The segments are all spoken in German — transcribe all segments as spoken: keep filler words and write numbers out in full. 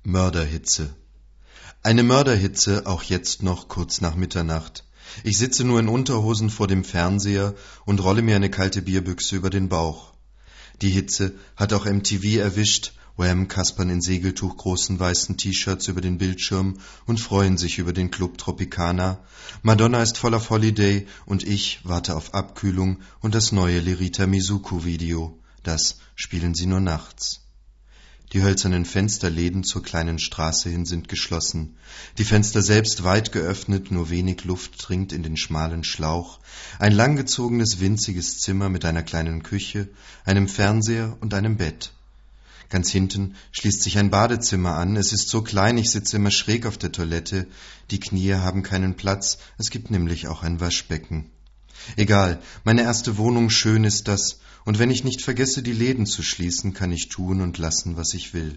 Mörderhitze. Eine Mörderhitze, auch jetzt noch kurz nach Mitternacht. Ich sitze nur in Unterhosen vor dem Fernseher und rolle mir eine kalte Bierbüchse über den Bauch. Die Hitze hat auch M T V erwischt. Wham kaspern in Segeltuch großen weißen T-Shirts über den Bildschirm und freuen sich über den Club Tropicana. Madonna ist voll auf Holiday und ich warte auf Abkühlung und das neue Lerita Mizuku Video. Das spielen sie nur nachts. Die hölzernen Fensterläden zur kleinen Straße hin sind geschlossen. Die Fenster selbst weit geöffnet, nur wenig Luft dringt in den schmalen Schlauch. Ein langgezogenes, winziges Zimmer mit einer kleinen Küche, einem Fernseher und einem Bett. Ganz hinten schließt sich ein Badezimmer an. Es ist so klein, ich sitze immer schräg auf der Toilette. Die Knie haben keinen Platz, es gibt nämlich auch ein Waschbecken. Egal, meine erste Wohnung, schön ist das. Und wenn ich nicht vergesse, die Läden zu schließen, kann ich tun und lassen, was ich will.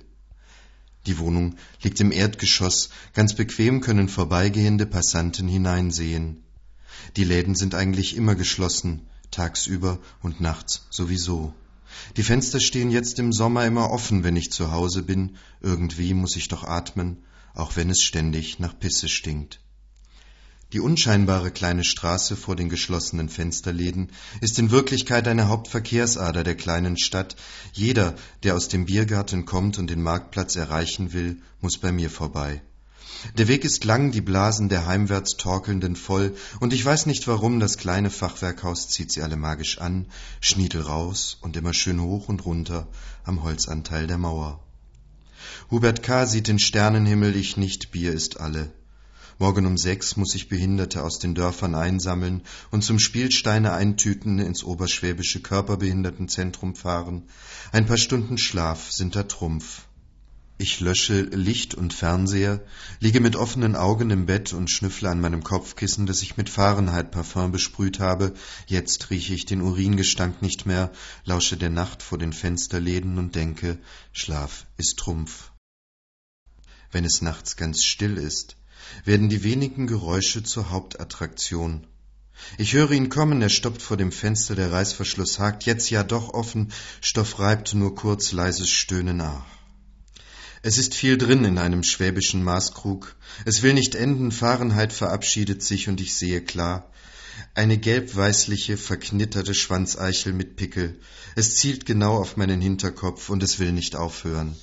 Die Wohnung liegt im Erdgeschoss. Ganz bequem können vorbeigehende Passanten hineinsehen. Die Läden sind eigentlich immer geschlossen, tagsüber und nachts sowieso. Die Fenster stehen jetzt im Sommer immer offen, wenn ich zu Hause bin. Irgendwie muss ich doch atmen, auch wenn es ständig nach Pisse stinkt. Die unscheinbare kleine Straße vor den geschlossenen Fensterläden ist in Wirklichkeit eine Hauptverkehrsader der kleinen Stadt. Jeder, der aus dem Biergarten kommt und den Marktplatz erreichen will, muss bei mir vorbei. Der Weg ist lang, die Blasen der heimwärts Torkelnden voll, und ich weiß nicht warum, das kleine Fachwerkhaus zieht sie alle magisch an, Schniedel raus und immer schön hoch und runter am Holzanteil der Mauer. Hubert K. sieht den Sternenhimmel, ich nicht, Bier ist alle. Morgen um sechs muss ich Behinderte aus den Dörfern einsammeln und zum Spielsteine eintüten ins oberschwäbische Körperbehindertenzentrum fahren. Ein paar Stunden Schlaf sind der Trumpf. Ich lösche Licht und Fernseher, liege mit offenen Augen im Bett und schnüffle an meinem Kopfkissen, das ich mit Fahrenheit-Parfum besprüht habe. Jetzt rieche ich den Uringestank nicht mehr, lausche der Nacht vor den Fensterläden und denke, Schlaf ist Trumpf. Wenn es nachts ganz still ist, werden die wenigen Geräusche zur Hauptattraktion. Ich höre ihn kommen, er stoppt vor dem Fenster, der Reißverschluss hakt, jetzt ja doch offen, Stoff reibt, nur kurz leises Stöhnen nach. Es ist viel drin in einem schwäbischen Maßkrug. Es will nicht enden, Fahrenheit verabschiedet sich und ich sehe klar. Eine gelb-weißliche, verknitterte Schwanzeichel mit Pickel. Es zielt genau auf meinen Hinterkopf und es will nicht aufhören.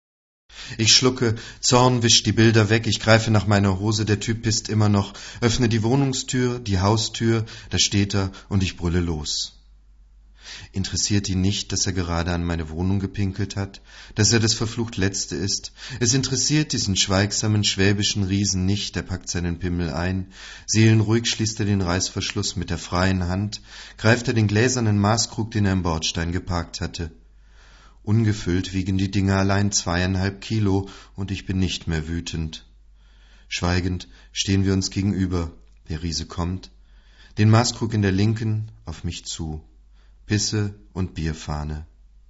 Ich schlucke, Zorn wischt die Bilder weg, ich greife nach meiner Hose, der Typ pisst immer noch, öffne die Wohnungstür, die Haustür, da steht er und ich brülle los. Interessiert ihn nicht, dass er gerade an meine Wohnung gepinkelt hat, dass er das verflucht Letzte ist? Es interessiert diesen schweigsamen schwäbischen Riesen nicht, er packt seinen Pimmel ein, seelenruhig schließt er den Reißverschluss mit der freien Hand, greift er den gläsernen Maßkrug, den er im Bordstein geparkt hatte. Ungefüllt wiegen die Dinger allein zweieinhalb Kilo und ich bin nicht mehr wütend. Schweigend stehen wir uns gegenüber. Der Riese kommt, den Maßkrug in der linken, auf mich zu. Pisse und Bierfahne.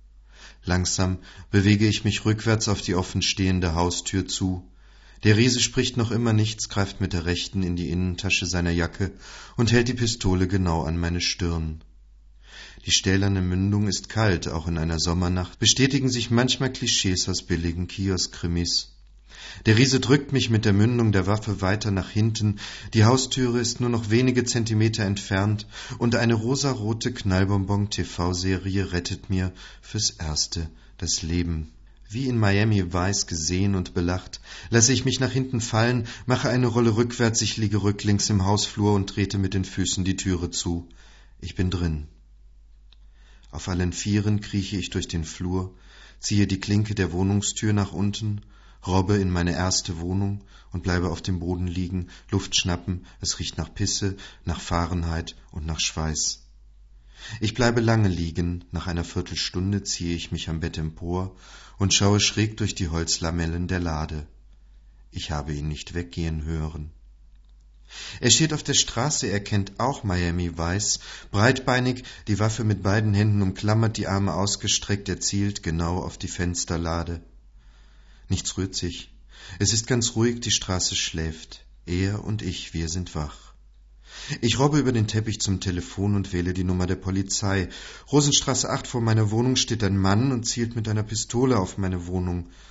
Langsam bewege ich mich rückwärts auf die offenstehende Haustür zu. Der Riese spricht noch immer nichts, greift mit der rechten in die Innentasche seiner Jacke und hält die Pistole genau an meine Stirn. Die stählerne Mündung ist kalt, auch in einer Sommernacht bestätigen sich manchmal Klischees aus billigen Kiosk-Krimis. Der Riese drückt mich mit der Mündung der Waffe weiter nach hinten, die Haustüre ist nur noch wenige Zentimeter entfernt und eine rosarote Knallbonbon-T V-Serie rettet mir fürs Erste das Leben. Wie in Miami Vice gesehen und belacht, lasse ich mich nach hinten fallen, mache eine Rolle rückwärts, ich liege rücklings im Hausflur und trete mit den Füßen die Türe zu. Ich bin drin. Auf allen Vieren krieche ich durch den Flur, ziehe die Klinke der Wohnungstür nach unten, robbe in meine erste Wohnung und bleibe auf dem Boden liegen, Luft schnappen, es riecht nach Pisse, nach Fahrenheit und nach Schweiß. Ich bleibe lange liegen, nach einer Viertelstunde ziehe ich mich am Bett empor und schaue schräg durch die Holzlamellen der Lade. Ich habe ihn nicht weggehen hören. Er steht auf der Straße, er kennt auch Miami Vice, breitbeinig, die Waffe mit beiden Händen umklammert, die Arme ausgestreckt, er zielt genau auf die Fensterlade. Nichts rührt sich. Es ist ganz ruhig, die Straße schläft. Er und ich, wir sind wach. Ich robbe über den Teppich zum Telefon und wähle die Nummer der Polizei. Rosenstraße acht vor meiner Wohnung steht ein Mann und zielt mit einer Pistole auf meine Wohnung.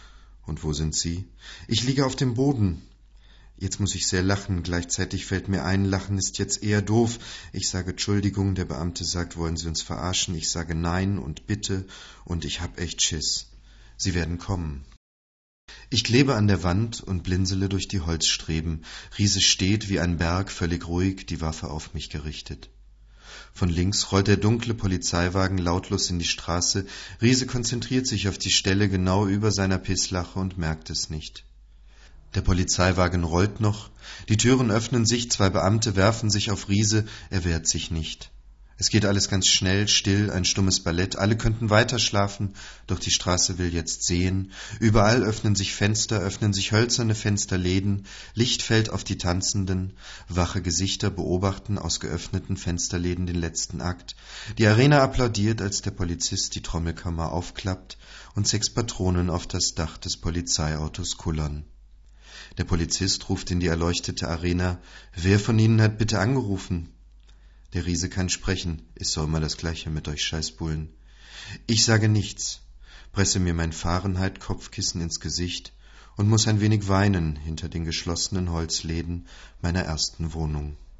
»Und wo sind Sie?« »Ich liege auf dem Boden.« Jetzt muss ich sehr lachen, gleichzeitig fällt mir ein, Lachen ist jetzt eher doof. Ich sage Entschuldigung, der Beamte sagt, wollen Sie uns verarschen? Ich sage Nein und Bitte und ich hab echt Schiss. Sie werden kommen. Ich klebe an der Wand und blinzele durch die Holzstreben. Riese steht wie ein Berg, völlig ruhig, die Waffe auf mich gerichtet. Von links rollt der dunkle Polizeiwagen lautlos in die Straße. Riese konzentriert sich auf die Stelle genau über seiner Pisslache und merkt es nicht. Der Polizeiwagen rollt noch, die Türen öffnen sich, zwei Beamte werfen sich auf Riese, er wehrt sich nicht. Es geht alles ganz schnell, still, ein stummes Ballett, alle könnten weiter schlafen, doch die Straße will jetzt sehen. Überall öffnen sich Fenster, öffnen sich hölzerne Fensterläden, Licht fällt auf die Tanzenden, wache Gesichter beobachten aus geöffneten Fensterläden den letzten Akt. Die Arena applaudiert, als der Polizist die Trommelkammer aufklappt und sechs Patronen auf das Dach des Polizeiautos kullern. Der Polizist ruft in die erleuchtete Arena, »Wer von Ihnen hat bitte angerufen?« Der Riese kann sprechen, ist doch immer das Gleiche mit euch Scheißbullen. Ich sage nichts, presse mir mein Fahrenheit-Kopfkissen ins Gesicht und muss ein wenig weinen hinter den geschlossenen Holzläden meiner ersten Wohnung.